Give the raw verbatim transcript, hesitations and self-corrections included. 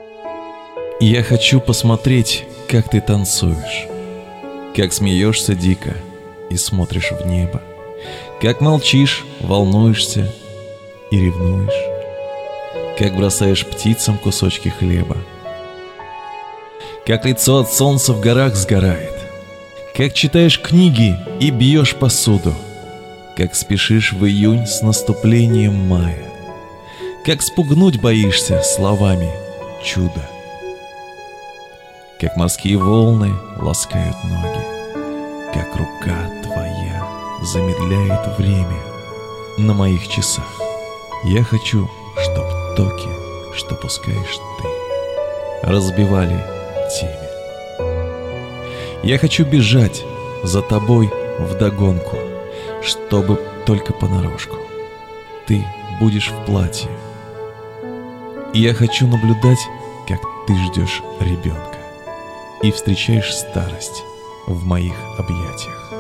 Я хочу посмотреть, как ты танцуешь, как смеешься дико и смотришь в небо, как молчишь, волнуешься и ревнуешь, как бросаешь птицам кусочки хлеба, как лицо от солнца в горах сгорает, как читаешь книги и бьешь посуду, как спешишь в июнь с наступлением мая, как спугнуть боишься словами чудо, как морские волны ласкают ноги, как рука твоя замедляет время на моих часах. Я хочу, чтоб токи, что пускаешь ты, разбивали темя. Я хочу бежать за тобой вдогонку, чтобы только понарошку ты будешь в платье. И я хочу наблюдать, как ты ждешь ребенка и встречаешь старость в моих объятиях.